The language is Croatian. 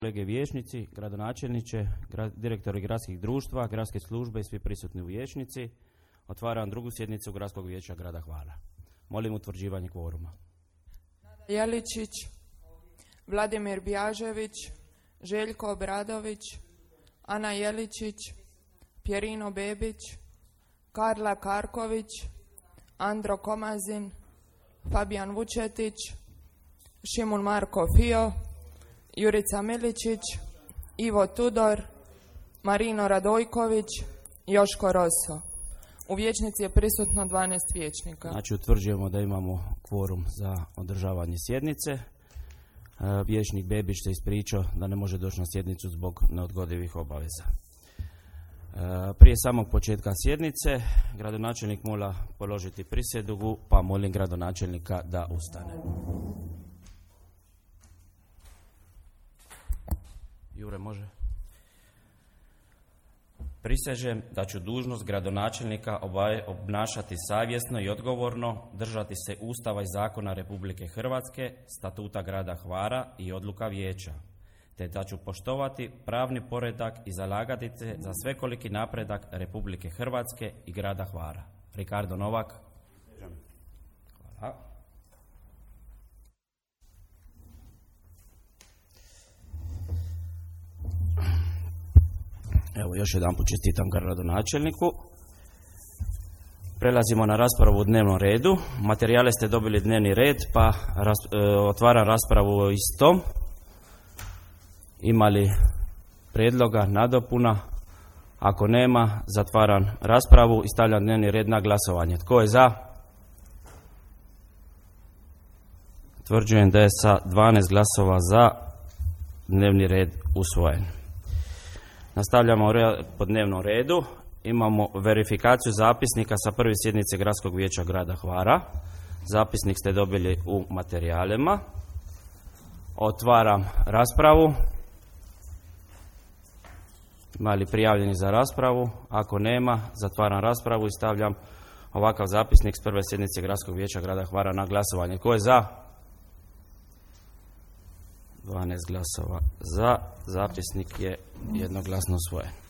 Kolege vijećnici, gradonačelniče, direktori gradskih društva, gradske službe i svi prisutni u vijećnici, otvaram drugu sjednicu Gradskog vijeća grada Hvara. Molim utvrđivanje kvoruma. Jeličić, Vladimir Bjažević, Željko Obradović, Ana Jeličić, Pjerino Bebić, Karla Karković, Andro Komazin, Fabijan Vučetić, Šimun Marko Fio, Jurica Miličić, Ivo Tudor, Marino Radojković, Joško Roso. U vijećnici je prisutno 12 vijećnika. Znači utvrđujemo da imamo kvorum za održavanje sjednice. Vijećnik Bebić se ispričao da ne može doći na sjednicu zbog neodgodivih obaveza. Prije samog početka sjednice gradonačelnik mora položiti prisegu, pa molim gradonačelnika da ustane. Jure, može? Prisežem da ću dužnost gradonačelnika obnašati savjesno i odgovorno, držati se Ustava i zakona Republike Hrvatske, statuta grada Hvara i odluka vijeća, te da ću poštovati pravni poredak i zalagati se za svekoliki napredak Republike Hrvatske i grada Hvara. Ricardo Novak. Hvala. Evo, još jedan put čestitam gradonačelniku. Prelazimo na raspravu u dnevnom redu. Materijale ste dobili dnevni red, pa otvaram raspravu o istom. Ima li prijedloga, nadopuna? Ako nema, zatvaram raspravu i stavljam dnevni red na glasovanje. Tko je za? Utvrđujem da je sa 12 glasova za dnevni red usvojen. Nastavljamo po dnevnom redu. Imamo verifikaciju zapisnika sa prve sjednice Gradskog vijeća grada Hvara. Zapisnik ste dobili u materijalima. Otvaram raspravu. Ima li prijavljeni za raspravu? Ako nema, zatvaram raspravu i stavljam ovakav zapisnik s prve sjednice Gradskog vijeća grada Hvara na glasovanje. Tko je za? 12 glasova za. Zapisnik je jednoglasno usvojen.